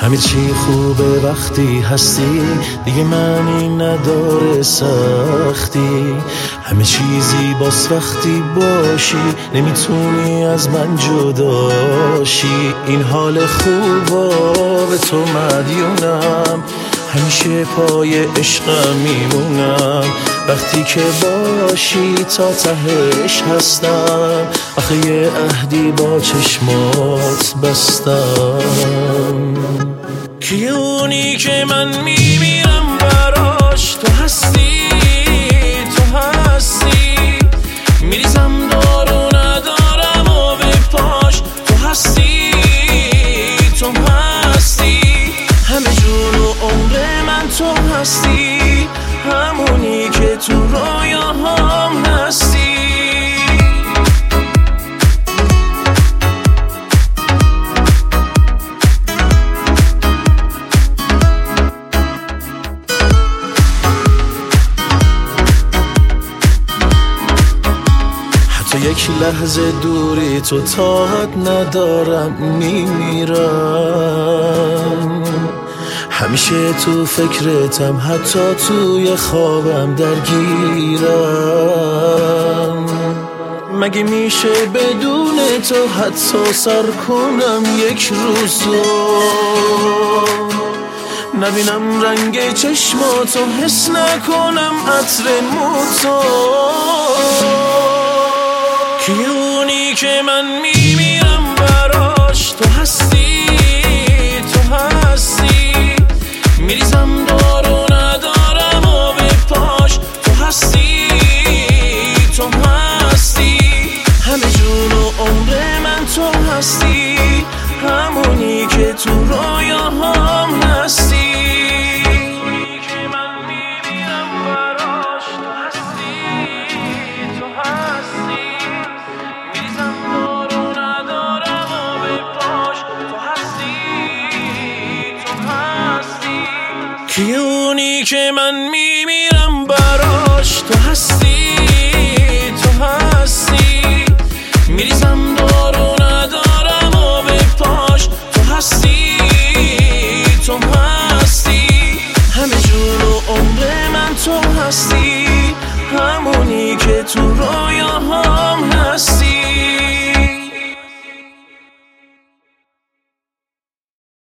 همه چی خوبه وقتی هستی، دیگه معنی نداره سختی. همه چیزی باز وقتی باشی، نمیتونی از من جداشی. این حال خوبا به تو مدیونم، همیشه پای عشقم میمونم. وقتی که باشی تا تهش هستم، آخه یه عهدی با چشمات بستم. کیه اونی که من میمیرم براش؟ تو هستی، تو هستی. میریزم دارو ندارم و به پاش. تو هستی، تو هستی. همه جون و عمر من تو هستی، همونی که تو رویاهام هستی. حتی یک لحظه دوری تو طاقت ندارم، میمیرم. همیشه تو فکرتم، حتی توی خوابم درگیرم. مگه میشه بدون تو حتی سر کنم یک روزو؟ نبینم رنگ چشماتو، حس نکنم عطر موتو. کیه اونی که من میمیرم براش؟ تو هستی، تو هستی. میریزم دارو ندارم و به پاش. تو هستی، تو هستی. همه جون و عمر من تو هستی، همونی که تو رویاهام هستی. کیه اونی که من میمیرم براش؟ تو هستی،